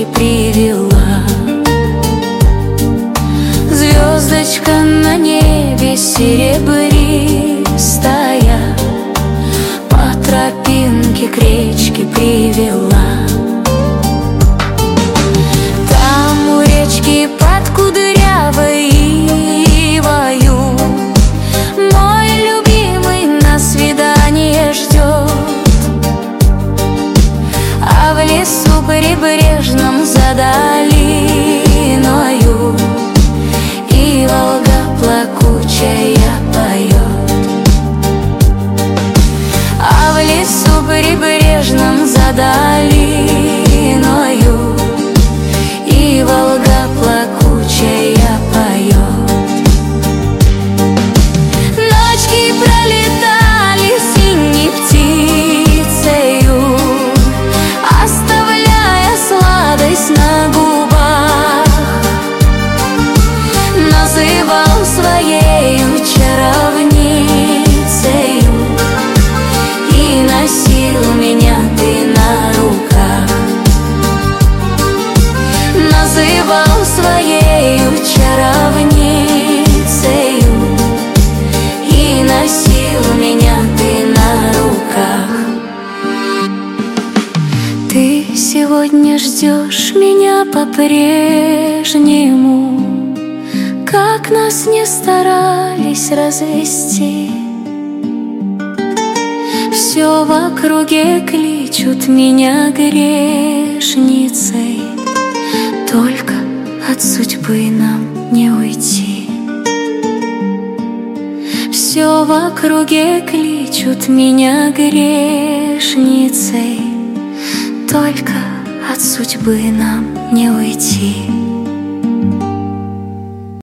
речки привела. Звездочка на небе серебристая по тропинке к речке привела. Там у речки под кудрявой ивою мой любимый на свидание ждет. А в лесу прибрежном за долиною и Волга плакучая поет. А в лесу прибрежном за долиною и Волга плакучая поет. Ночки пролетали синей птицею, оставляя сладость на губах. Называл своею чаровницею и носил меня ты на руках. Называл своею чаровницею и носил меня ты на руках. Ты сегодня ждешь меня по-прежнему, как нас не старались развести. Все в округе кличут меня грешницей, только от судьбы нам не уйти. Все в округе кличут меня грешницей, только от судьбы нам не уйти.